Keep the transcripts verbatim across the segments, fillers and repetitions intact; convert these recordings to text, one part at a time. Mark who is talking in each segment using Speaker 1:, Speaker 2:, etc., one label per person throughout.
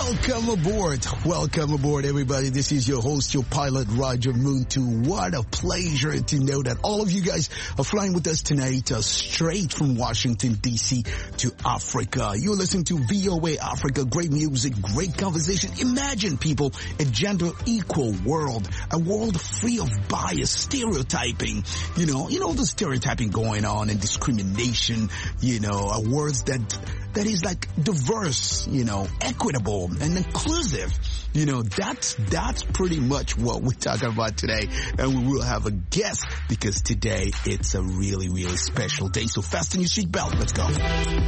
Speaker 1: Welcome aboard. Welcome aboard, everybody. This is your host, your pilot, Roger Muntu. What a pleasure to know that all of you guys are flying with us tonight, uh, straight from Washington, D C to Africa. You're listening to V O A Africa. Great music, great conversation. Imagine, people, a gender equal world, a world free of bias, stereotyping, you know, you know, the stereotyping going on and discrimination, you know, uh, words that that is like diverse, you know, equitable and inclusive. You know, that's, that's pretty much what we're talking about today. And we will have a guest because today it's a really, really special day. So fasten your seatbelt. Let's go.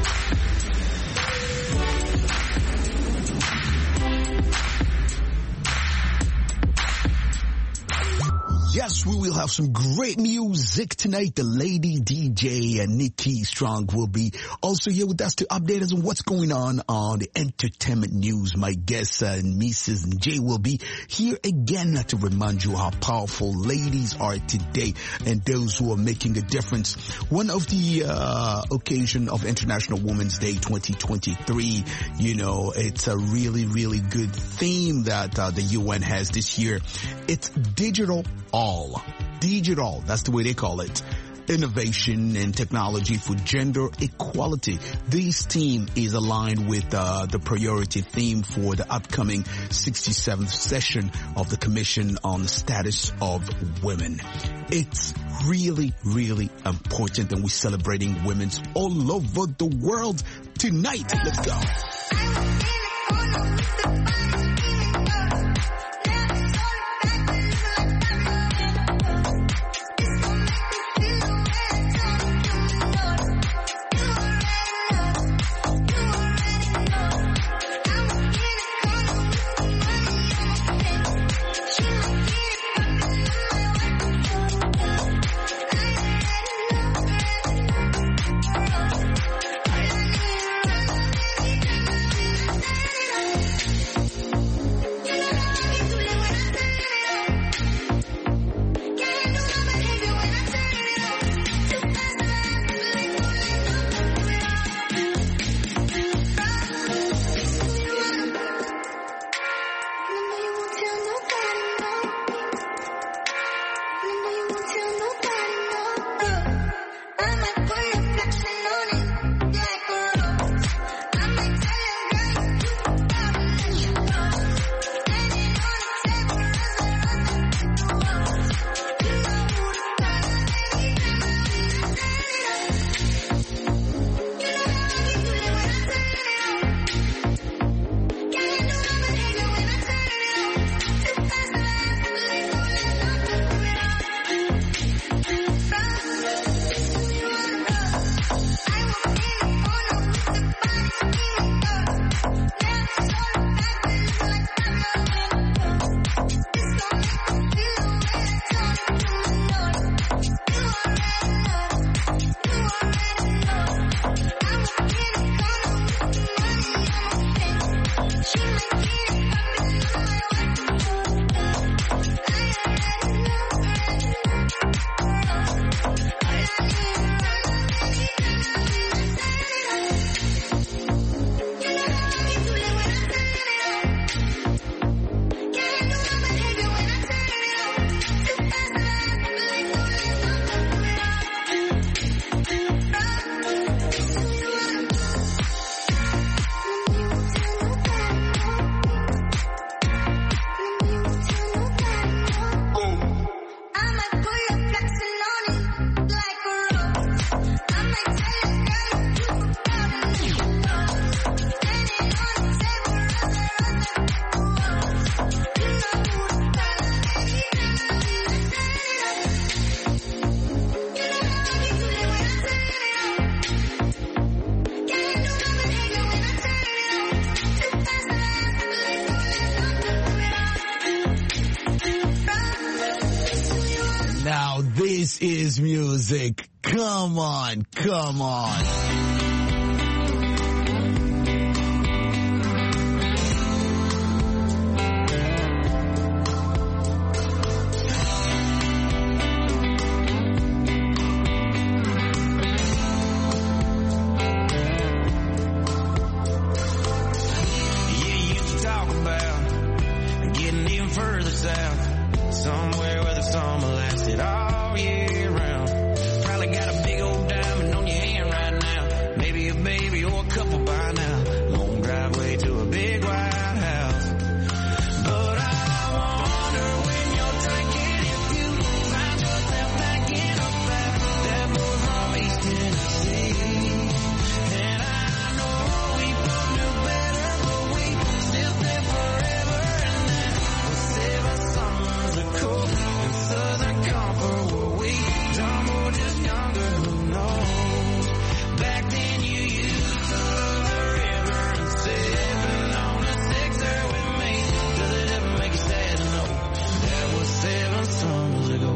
Speaker 1: Yes, we will have some great music tonight. The lady D J and Nikki Strong will be also here with us to update us on what's going on on the entertainment news. My guest, uh, Missus J, will be here again to remind you how powerful ladies are today and those who are making a difference. One of the uh occasion of International Women's Day twenty twenty-three, you know, it's a really, really good theme that uh, the U N has this year. It's digital all. Digital, that's the way they call it. Innovation and technology for gender equality. This theme is aligned with uh, the priority theme for the upcoming sixty-seventh session of the Commission on the Status of Women. It's really, really important, and we're celebrating women all over the world tonight. Let's go. This is music. Come on, come on.
Speaker 2: summer lasted all year round. Probably got a big old diamond on your hand right now. Maybe a baby or a couple by now. Long driveway to a big white house. But I wonder when you're drinking if you find yourself packing up that, that boy from East Tennessee. And I know we both knew better, but we still stay forever. And that was seven summers ago in Southern Comfort, were we dumb or just younger, who knows? Back then you used to love the river and sipping on a sixer with me. Does it ever make you sad to know that was seven summers ago?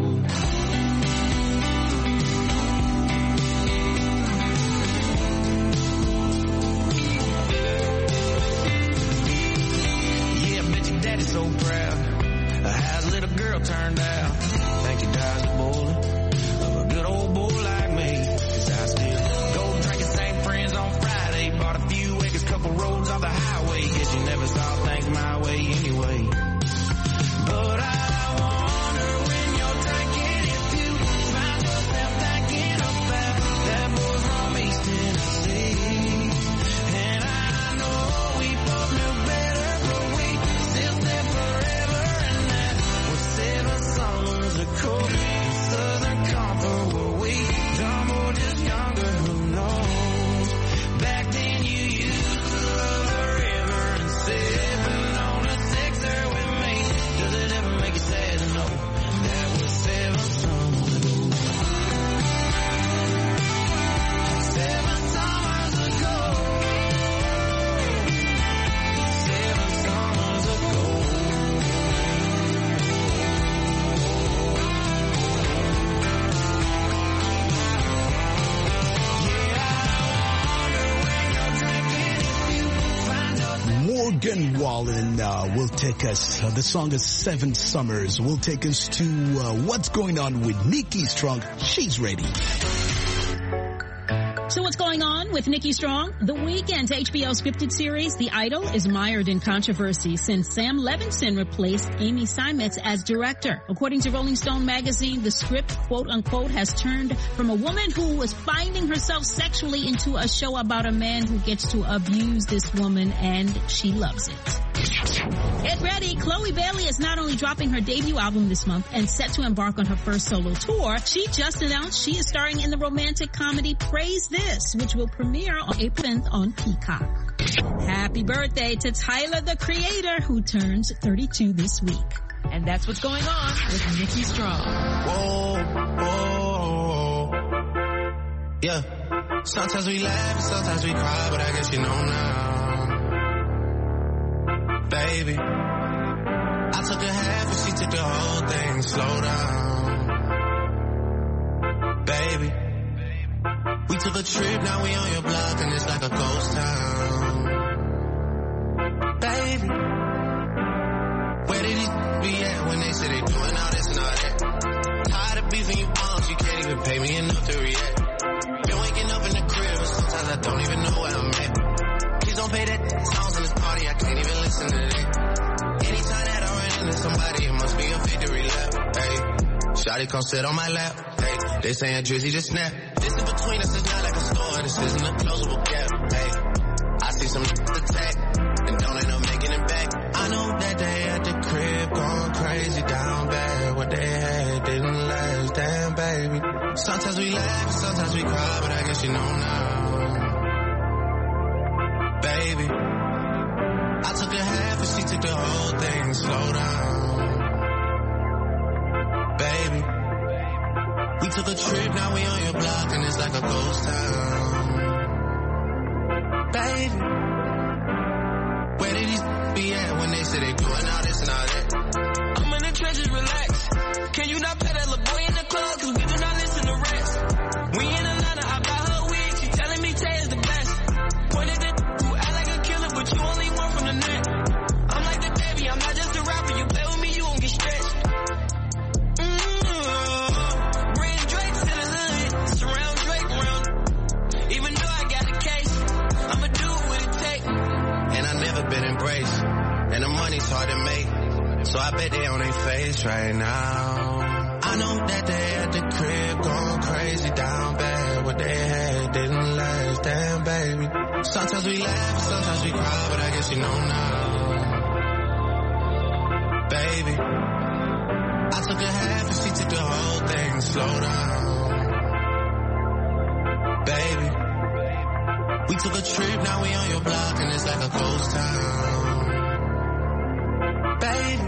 Speaker 2: Yeah, I bet your daddy's so proud of how his little girl turned out. Think he dies a bullet of a good old boy like me. 'Cause I still go drinking Saint Friends on Friday. Bought a few acres, couple roads off the highway. Guess you never saw things my way anyway. But I wonder when you're drinking if you find yourself thinking about that boy from East Tennessee. And I know we both knew better, but we still stay forever. And that was seven summers ago in Southern Comfort, were we dumb or just younger, who knows? Back then you used to love the river and sipping on a sixer with me. Does it ever make you sad to know that was seven summers ago? Seven summers ago. Seven summers ago.
Speaker 1: Morgan Wallen uh, will take us, uh, the song is Seven Summers, will take us to uh, what's going on with Nikki Strong. She's ready.
Speaker 3: So what's going on with Nikki Strong? The Weeknd's H B O scripted series, The Idol, is mired in controversy since Sam Levinson replaced Amy Seimetz as director. According to Rolling Stone magazine, the script, quote unquote, has turned from a woman who was finding herself sexually into a show about a man who gets to abuse this woman, and she loves it. Get ready, Chloe Bailey is not only dropping her debut album this month and set to embark on her first solo tour, she just announced she is starring in the romantic comedy Praise This, which will premiere on April tenth on Peacock. Happy birthday to Tyler, the Creator, who turns thirty-two this week. And that's what's going on with Nikki Strong.
Speaker 2: Whoa, whoa, yeah. Sometimes we laugh and sometimes we cry, but I guess you know now. Baby, I took a half and she took the whole thing. Slow down, baby. We took a trip, now we on your block and it's like a ghost town. Baby, where did these be at when they say they doing all this and all that? Tired of beefing you bums, you can't even pay me enough to react. Been waking up in the crib and sometimes I don't even know where I'm at. Please don't pay that songs in this party, I can't even listen to that. Anytime that I run into somebody, it must be a victory lap. Hey, shawty come sit on my lap. Hey, they saying Drizzy just snap. This in between us is not like a store, this isn't a closable gap. Hey, I see some attack and don't end up making it back. I know that they at the crib going crazy down bad. What they had didn't last, damn baby. Sometimes we laugh, sometimes we cry, but I guess you know now. Baby, I took a half and she took the whole thing. Slow down, baby. We took a trip, now we on your block and it's like a ghost town. Baby, where did these be at when they say they doing all this and all that? I'm in the trenches, relax. Can you not pay that little boy in the club? Cause we do not listen to rest. We in Atlanta, I got her wig, she telling me Tay is the best. Pointed at who act like a killer, but you only one from the net. I'm like the baby, I'm not just a rapper. You play with me, you won't get stretched. Mm-hmm. Bring Drake to the hood, surround Drake around. Even though I got a case, I'ma do what it takes. And I never been embraced, and the money's hard to make. So I bet they on their face right now. I know that they at the crib going crazy down bad. What they had didn't last, damn baby. Sometimes we laugh, sometimes we cry, but I guess you know now. Baby, I took a half and she took the whole thing. Slow down, baby. We took a trip, now we on your block and it's like a ghost town. Baby,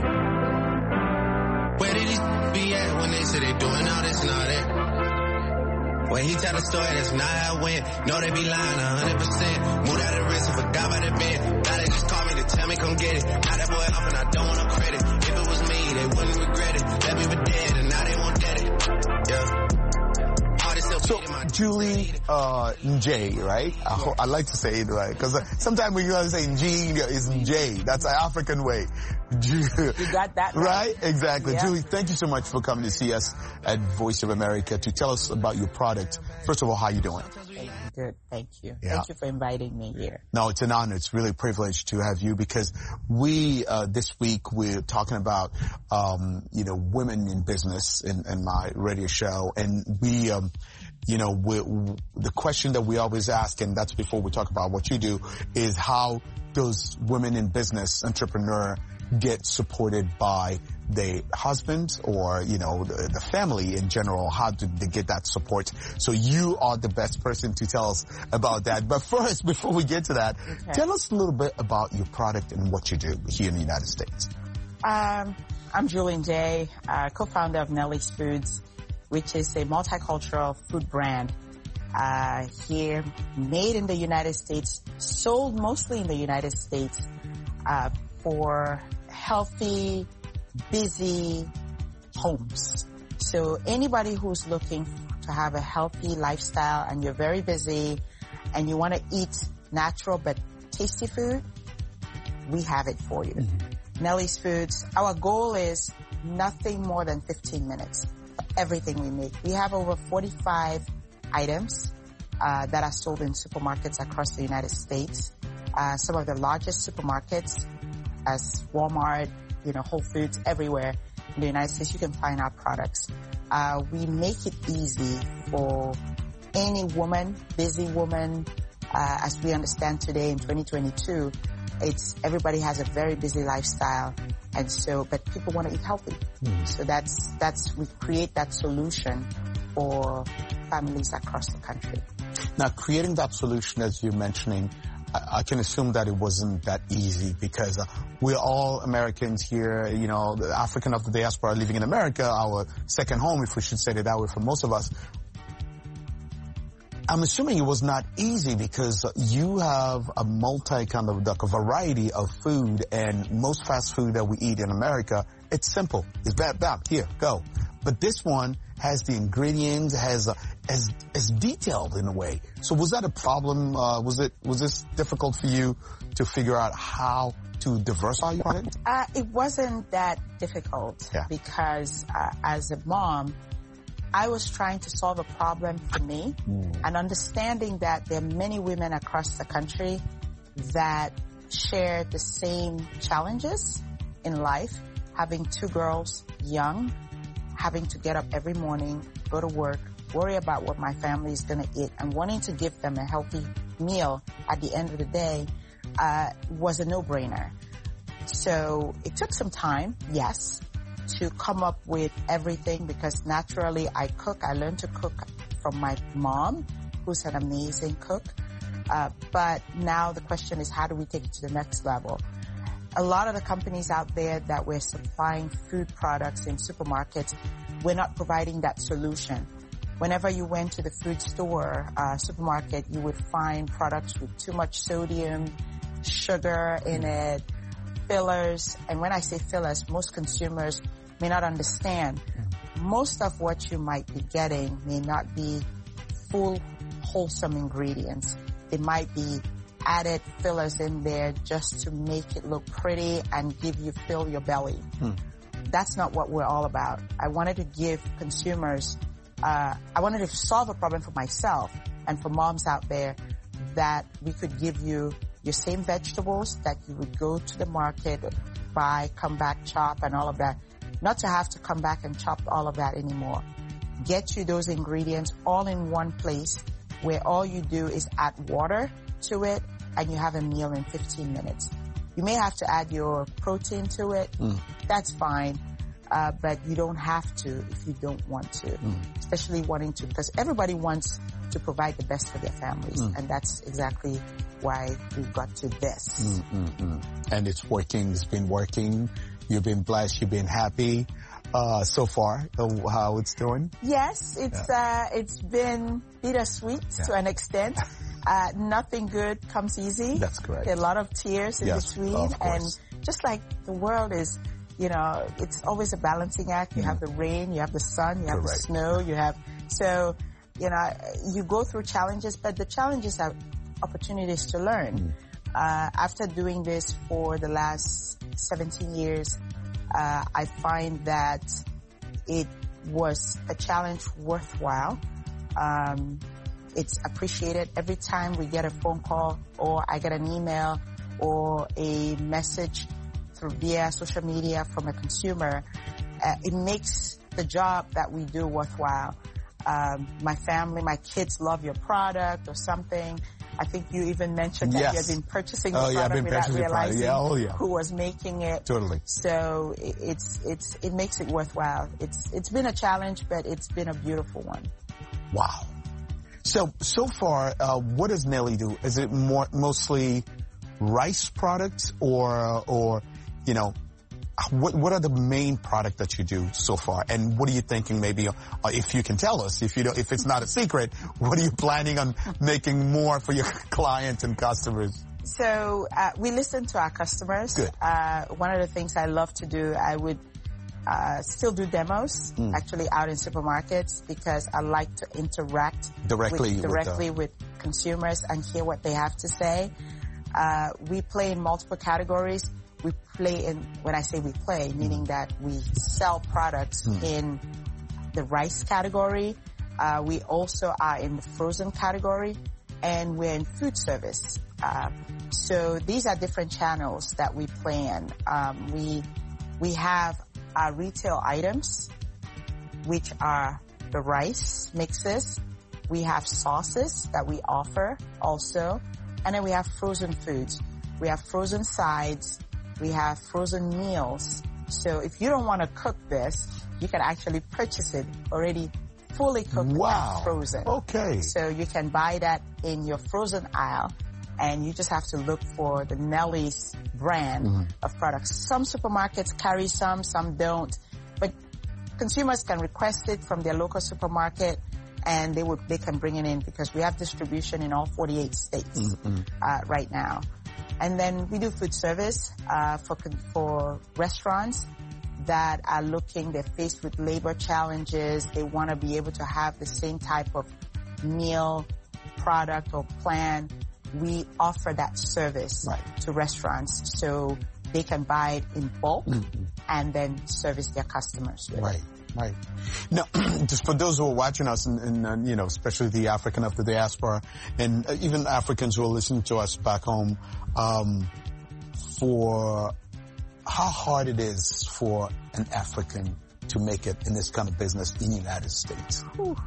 Speaker 2: where did he be at when they say they doing all this and all that? When he tell the story, that's not how it went. No, they be lying one hundred percent. Moved out of the wrist and forgot about the bed. Now they just call me to tell me come get it. Now that boy off and I don't want no credit. If it was me, they wouldn't regret it. Left me for dead and now they won't get it. Yeah.
Speaker 1: So, Julie uh, Njay, right? I, ho- I like to say it right, because uh, sometimes when you want to say Njay, it's Njay. That's an African way.
Speaker 4: You got that right.
Speaker 1: Right? Exactly.
Speaker 4: Yeah.
Speaker 1: Julie, thank you so much for coming to see us at Voice of America to tell us about your product. First of all, how you doing?
Speaker 4: Good, thank you.
Speaker 1: Yeah.
Speaker 4: Thank you for inviting me here.
Speaker 1: No, it's an honor. It's really a privilege to have you because we, uh, this week, we're talking about, um, you know, women in business in, in my radio show. And we, um, you know, we, the question that we always ask, and that's before we talk about what you do, is how does women in business, entrepreneur, get supported by their husbands or, you know, the, the family in general? How do they get that support? So you are the best person to tell us about that. But first, before we get to that, okay. Tell us a little bit about your product and what you do here in the United States.
Speaker 4: Um, I'm Julie Njay, uh, co-founder of Nellie's Foods, which is a multicultural food brand uh, here, made in the United States, sold mostly in the United States uh, for healthy, busy homes. So anybody who's looking to have a healthy lifestyle and you're very busy and you want to eat natural but tasty food, we have it for you. Mm-hmm. Nellie's Foods, our goal is nothing more than fifteen minutes. Everything we make. We have over forty-five items uh, that are sold in supermarkets across the United States. Uh, some of the largest supermarkets, as Walmart, you know, Whole Foods, everywhere in the United States, you can find our products. Uh, we make it easy for any woman, busy woman, uh, as we understand today in twenty twenty-two. It's everybody has a very busy lifestyle. And so, but people want to eat healthy. Mm. So that's, that's, we create that solution for families across the country.
Speaker 1: Now, creating that solution, as you're mentioning, I, I can assume that it wasn't that easy because uh, we're all Americans here, you know, the African of the diaspora living in America, our second home, if we should say it that way for most of us. I'm assuming it was not easy because you have a multi kind of like a variety of food, and most fast food that we eat in America, it's simple. It's bam, bam, here, go. But this one has the ingredients, has a, as as detailed in a way. So was that a problem? Uh, was it was this difficult for you to figure out how to diversify your product?
Speaker 4: Uh, it wasn't that difficult
Speaker 1: yeah.
Speaker 4: because uh, as a mom, I was trying to solve a problem for me mm. and understanding that there are many women across the country that share the same challenges in life, having two girls young, having to get up every morning, go to work, worry about what my family is going to eat, and wanting to give them a healthy meal at the end of the day uh, was a no-brainer. So it took some time, yes, to come up with everything because naturally I cook. I learned to cook from my mom, who's an amazing cook. Uh, but now the question is, how do we take it to the next level? A lot of the companies out there that we're supplying food products in supermarkets, we're not providing that solution. Whenever you went to the food store, uh, supermarket, you would find products with too much sodium, sugar in it, fillers. And when I say fillers, most consumers may not understand. Most of what you might be getting may not be full, wholesome ingredients. It might be added fillers in there just to make it look pretty and give you, fill your belly. Hmm. That's not what we're all about. I wanted to give consumers, uh, I wanted to solve a problem for myself and for moms out there that we could give you your same vegetables that you would go to the market, buy, come back, chop, and all of that. not to have to come back and chop all of that anymore. Get you those ingredients all in one place where all you do is add water to it and you have a meal in fifteen minutes. You may have to add your protein to it. Mm. That's fine. Uh, but you don't have to if you don't want to, mm. especially wanting to, because everybody wants to provide the best for their families. Mm. And that's exactly why we got to this.
Speaker 1: Mm, mm, mm. And it's working. It's been working. You've been blessed. You've been happy. Uh, so far, uh, how it's doing?
Speaker 4: Yes, it's, yeah. uh, it's been bittersweet yeah. to an extent. Uh, nothing good comes easy.
Speaker 1: That's correct.
Speaker 4: There are a lot of tears in
Speaker 1: yes,
Speaker 4: between. And just like the world is, you know, it's always a balancing act. You mm. have the rain, you have the sun, you have correct. the snow, you have, so, you know, you go through challenges, but the challenges are opportunities to learn. Mm. Uh, after doing this for the last seventeen years, uh, I find that it was a challenge worthwhile. Um, it's appreciated every time we get a phone call or I get an email or a message through via social media from a consumer. Uh, it makes the job that we do worthwhile. Um, my family, my kids love your product or something. I think you even mentioned that yes. you have been purchasing the
Speaker 1: oh,
Speaker 4: product
Speaker 1: yeah,
Speaker 4: without realizing
Speaker 1: yeah, oh, yeah.
Speaker 4: who was making it.
Speaker 1: Totally.
Speaker 4: So it's it's it makes it worthwhile. It's it's been a challenge, but it's been a beautiful one.
Speaker 1: Wow. So so far, uh, what does Nelly do? Is it more mostly rice products, or or you know? What, what are the main product that you do so far? And what are you thinking maybe, uh, if you can tell us, if you don't, if it's not a secret, what are you planning on making more for your clients and customers?
Speaker 4: So, uh, we listen to our customers.
Speaker 1: Good.
Speaker 4: Uh, one of the things I love to do, I would, uh, still do demos, mm. actually out in supermarkets, because I like to interact
Speaker 1: directly
Speaker 4: with, directly
Speaker 1: with,
Speaker 4: the... with consumers and hear what they have to say. Uh, we play in multiple categories. We play in, when I say we play, meaning that we sell products mm. in the rice category. Uh, we also are in the frozen category, and we're in food service. Uh, so these are different channels that we play in. Um, we, we have our retail items, which are the rice mixes. We have sauces that we offer also. And then we have frozen foods. We have frozen sides. We have frozen meals. So if you don't want to cook this, you can actually purchase it already fully cooked
Speaker 1: wow.
Speaker 4: and frozen.
Speaker 1: Okay.
Speaker 4: So you can buy that in your frozen aisle, and you just have to look for the Nelly's brand mm-hmm. of products. Some supermarkets carry some, some don't. But consumers can request it from their local supermarket, and they would they can bring it in, because we have distribution in all forty-eight states mm-hmm. uh, right now. And then we do food service uh, for for restaurants that are looking, they're faced with labor challenges. They want to be able to have the same type of meal, product, or plan. We offer that service
Speaker 1: right.
Speaker 4: to restaurants so they can buy it in bulk mm-hmm. and then service their customers with
Speaker 1: right.
Speaker 4: it.
Speaker 1: Right. Now, just for those who are watching us, and, and, and you know, especially the African of the diaspora, and even Africans who are listening to us back home, um, for how hard it is for an African to make it in this kind of business in the United States.
Speaker 4: Whew.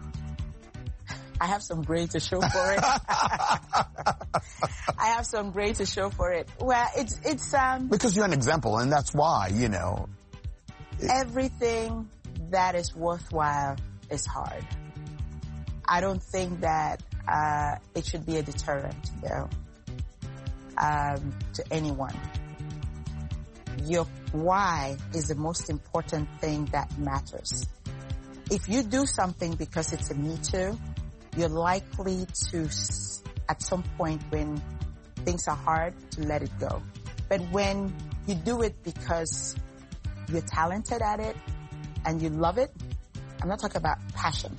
Speaker 4: I have some grade to show for it. I have some grade to show for it. Well, it's it's um
Speaker 1: because you're an example, and that's why, you know,
Speaker 4: it, everything that is worthwhile is hard. I don't think that uh, it should be a deterrent, though, um, to anyone. Your why is the most important thing that matters. If you do something because it's a me too, you're likely to, at some point when things are hard, to let it go. But when you do it because you're talented at it, and you love it, I'm not talking about passion,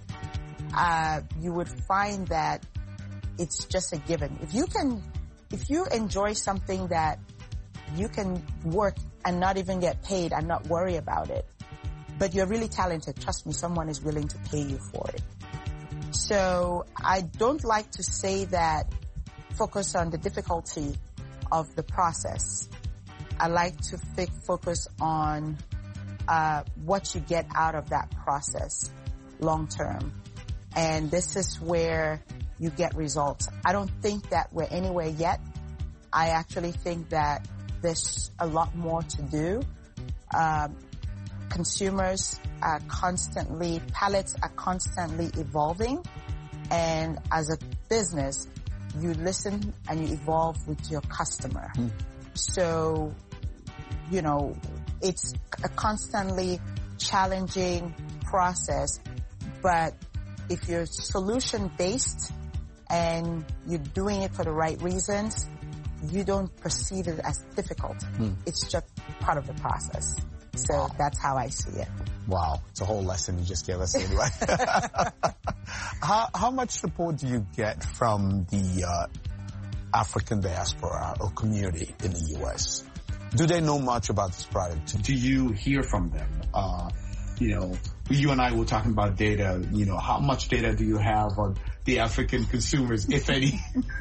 Speaker 4: uh, you would find that it's just a given. If you can, if you enjoy something that you can work and not even get paid and not worry about it, but you're really talented, trust me, someone is willing to pay you for it. So I don't like to say that focus on the difficulty of the process. I like to focus on uh, what you get out of that process long term. And this is where you get results. I don't think that we're anywhere yet. I actually think that there's a lot more to do. Um, consumers are constantly, palates are constantly evolving. And as a business, you listen and you evolve with your customer. Mm. So, you know, it's a constantly challenging process, but if you're solution based and you're doing it for the right reasons, you don't perceive it as difficult. Mm. It's just part of the process. So wow. That's how I see it.
Speaker 1: Wow. It's a whole lesson you just gave us anyway. how, how much support do you get from the uh, African diaspora or community in the U S? Do they know much about this product?
Speaker 5: Do you hear from them? Uh, you know, you and I were talking about data. You know, how much data do you have on the African consumers, if any?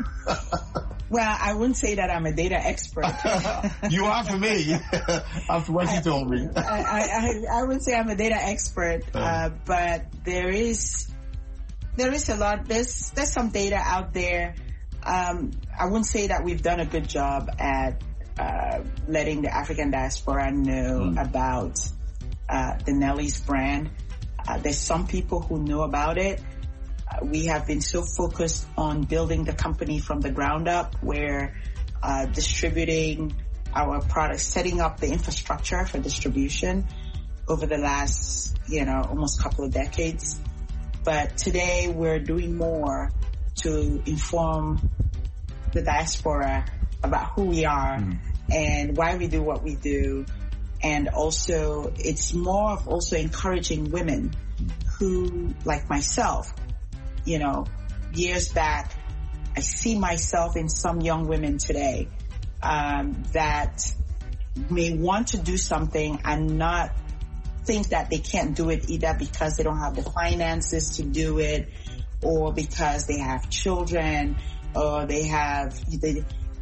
Speaker 4: Well, I wouldn't say that I'm a data expert.
Speaker 5: You are for me, after what you told me.
Speaker 4: I, I, I would say I'm a data expert, uh, but there is there is a lot. There's there's some data out there. Um, I wouldn't say that we've done a good job at uh, letting the African diaspora know mm. about uh, the Nellie's brand. Uh, there's some people who know about it. We have been so focused on building the company from the ground up, where uh, distributing our products, setting up the infrastructure for distribution over the last, you know, almost couple of decades. But today we're doing more to inform the diaspora about who we are mm. and why we do what we do. And also it's more of also encouraging women who, like myself, you know, years back, I see myself in some young women today um, that may want to do something and not think that they can't do it, either because they don't have the finances to do it, or because they have children, or they have, they,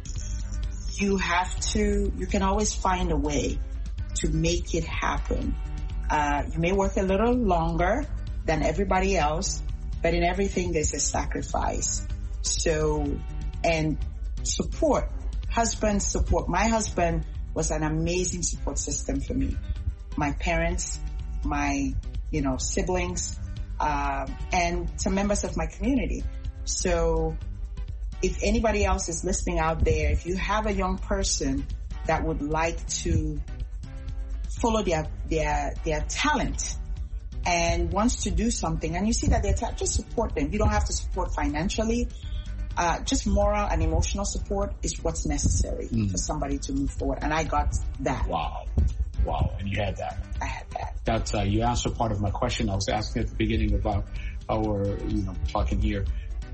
Speaker 4: you have to, you can always find a way to make it happen. Uh, you may work a little longer than everybody else, but in everything, there's a sacrifice. So, and support, husband support. My husband was an amazing support system for me. My parents, my, you know, siblings, uh, and some members of my community. So if anybody else is listening out there, if you have a young person that would like to follow their, their, their talent, and wants to do something, and you see that they're t- just support them. You don't have to support financially. Uh, just moral and emotional support is what's necessary mm. for somebody to move forward. And I got that.
Speaker 5: Wow. Wow. And you had that.
Speaker 4: I had that.
Speaker 5: That's, uh, you answered part of my question. I was asking at the beginning about our, you know, talking here.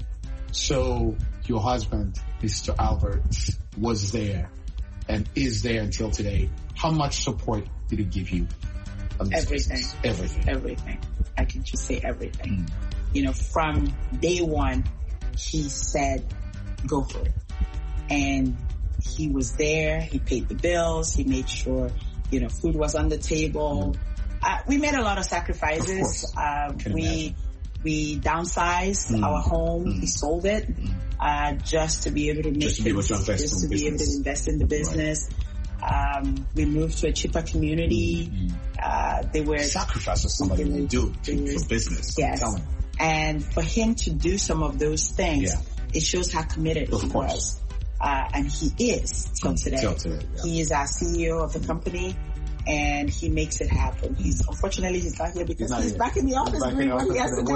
Speaker 5: So your husband, Mister Albert, was there and is there until today. How much support did he give you?
Speaker 4: Everything.
Speaker 5: Everything.
Speaker 4: Everything. I can just say everything. Mm. You know, from day one, he said, go for it. And he was there. He paid the bills. He made sure, you know, food was on the table. Mm. Uh, we made a lot of sacrifices.
Speaker 5: Of
Speaker 4: uh, we, imagine. we downsized mm. our home. Mm. We sold it, mm. uh, just to be able to make
Speaker 5: just to be able to invest,
Speaker 4: just
Speaker 5: in,
Speaker 4: to be able to invest in the business. Right. Um, we moved to a cheaper community. Mm-hmm. Uh, they were
Speaker 5: sacrifices somebody will do to, for business.
Speaker 4: Yes, and for him to do some of those things, yeah. it shows how committed
Speaker 5: of
Speaker 4: he
Speaker 5: course.
Speaker 4: was, uh, and he is till today.
Speaker 5: Till today yeah.
Speaker 4: He is our C E O of the company, and he makes it happen. He's unfortunately he's not here because he's, he's back in the office doing what he has to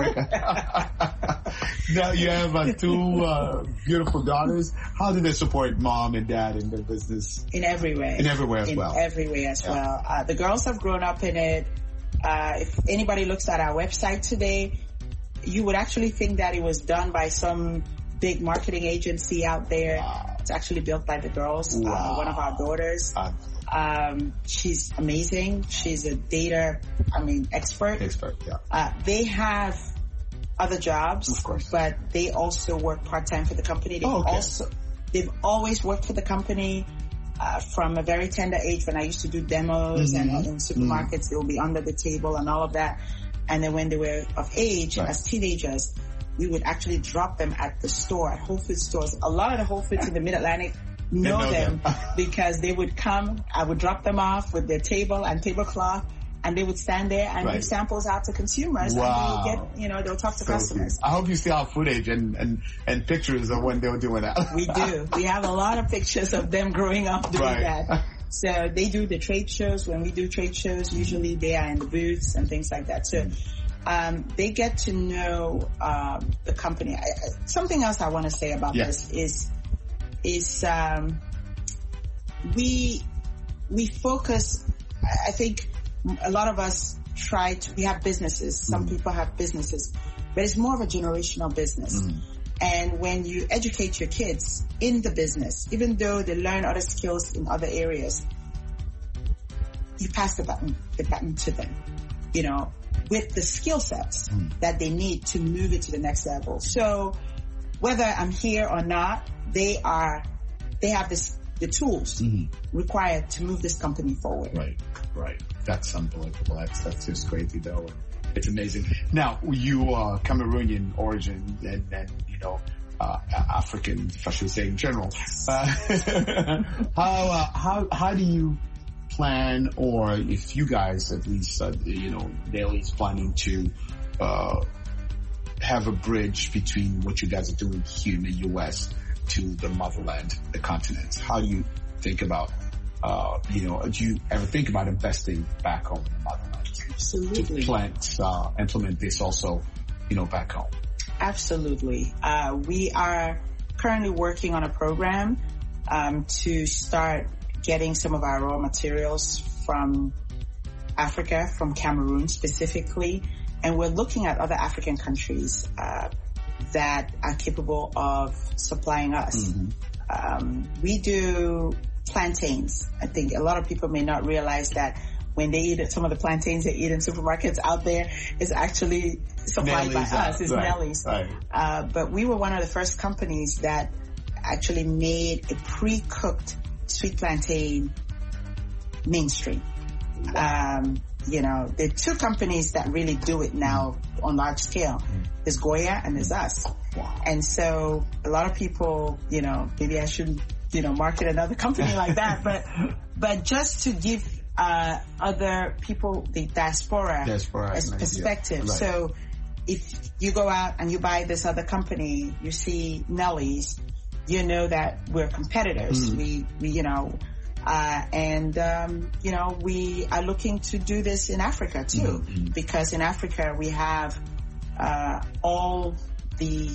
Speaker 4: do.
Speaker 5: Now you have uh, two uh, beautiful daughters. How do they support mom and dad in their business?
Speaker 4: In every way.
Speaker 5: In every way as
Speaker 4: in
Speaker 5: well.
Speaker 4: In every way as yeah. well. Uh, the girls have grown up in it. Uh, if anybody looks at our website today, you would actually think that it was done by some big marketing agency out there. Wow. It's actually built by the girls. Wow. Uh, one of our daughters. Uh, Um, she's amazing. She's a data, I mean, expert.
Speaker 5: Expert, yeah.
Speaker 4: Uh, they have other jobs,
Speaker 5: of course,
Speaker 4: but they also work part-time for the company. They've
Speaker 5: oh, okay.
Speaker 4: also, they've always worked for the company. uh, from a very tender age when I used to do demos mm-hmm. and in supermarkets, mm-hmm. they will be under the table and all of that. And then when they were of age, right. as teenagers, we would actually drop them at the store, at Whole Foods stores. A lot of the Whole Foods in the Mid-Atlantic know, know them, them. because they would come, I would drop them off with their table and tablecloth, and they would stand there and right. give samples out to consumers.
Speaker 5: Wow.
Speaker 4: And they would get, you know, they'll talk to so customers.
Speaker 5: Cute. I hope you still have footage and, and, and pictures of when they were doing that.
Speaker 4: We do. We have a lot of pictures of them growing up doing right. that. So they do the trade shows. When we do trade shows, usually they are in the booths and things like that. So um, they get to know um, the company. I, something else I want to say about yeah. this is is um, we we focus. I think a lot of us try to. We have businesses. Some mm. people have businesses, but it's more of a generational business. Mm. And when you educate your kids in the business, even though they learn other skills in other areas, you pass the baton, the baton to them, you know, with the skill sets mm. that they need to move it to the next level. So whether I'm here or not, they are, they have this, the tools mm-hmm. required to move this company forward.
Speaker 5: Right, right. That's unbelievable. That's, that's just crazy though. It's amazing. Now, you are Cameroonian origin and, and you know, uh, African, if I should say in general. Uh, how, uh, how, how do you plan, or if you guys at least, uh, you know, Nelly's planning to, uh, have a bridge between what you guys are doing here in the U S to the motherland, the continent? How do you think about, uh, you know, do you ever think about investing back home in the motherland?
Speaker 4: Absolutely.
Speaker 5: To plant, uh, implement this also, you know, back home.
Speaker 4: Absolutely. Uh, we are currently working on a program, um, to start getting some of our raw materials from Africa, from Cameroon specifically. And we're looking at other African countries, uh, that are capable of supplying us. Mm-hmm. Um, we do plantains. I think a lot of people may not realize that when they eat it, some of the plantains they eat in supermarkets out there is actually supplied Nelly's by us. It's right. Nelly's. Right. Uh, but we were one of the first companies that actually made a pre-cooked sweet plantain mainstream. Wow. Um, you know, there are two companies that really do it now mm. on large scale. Mm. There's Goya and there's us. Wow. And so a lot of people, you know, maybe I shouldn't, you know, market another company like that, but, but just to give Uh, other people, the diaspora,
Speaker 5: diaspora
Speaker 4: as perspective.
Speaker 5: Right.
Speaker 4: So if you go out and you buy this other company, you see Nelly's, you know that we're competitors. Mm. We, we, you know, uh, and, um, you know, we are looking to do this in Africa too, mm-hmm. because in Africa we have, uh, all the,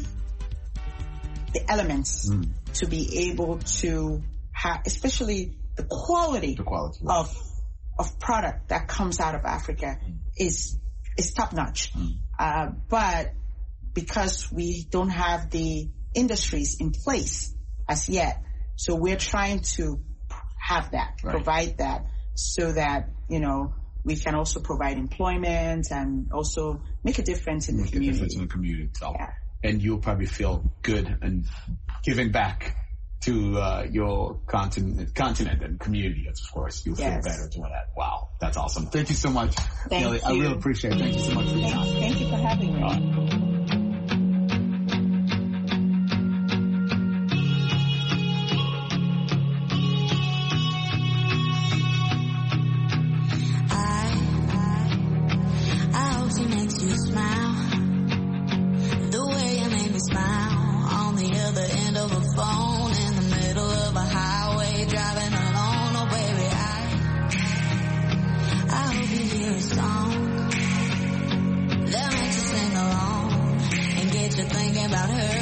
Speaker 4: the elements mm. to be able to have, especially the quality,
Speaker 5: the quality right.
Speaker 4: of of product that comes out of Africa mm. is is top notch. Mm. Uh, but because we don't have the industries in place as yet, so we're trying to have that, right. provide that, so that, you know, we can also provide employment and also make a difference in
Speaker 5: make
Speaker 4: the community.
Speaker 5: Make a difference in the community itself.
Speaker 4: Yeah.
Speaker 5: And you'll probably feel good and giving back to uh, your continent, continent and community, of course. You'll yes. feel better doing that. Wow, that's awesome. Thank you so much,
Speaker 4: Thank
Speaker 5: Nelly.
Speaker 4: you.
Speaker 5: I really appreciate it. Thank you so much for your
Speaker 4: thank,
Speaker 5: time.
Speaker 4: Thank you for having me. Uh,
Speaker 6: about her.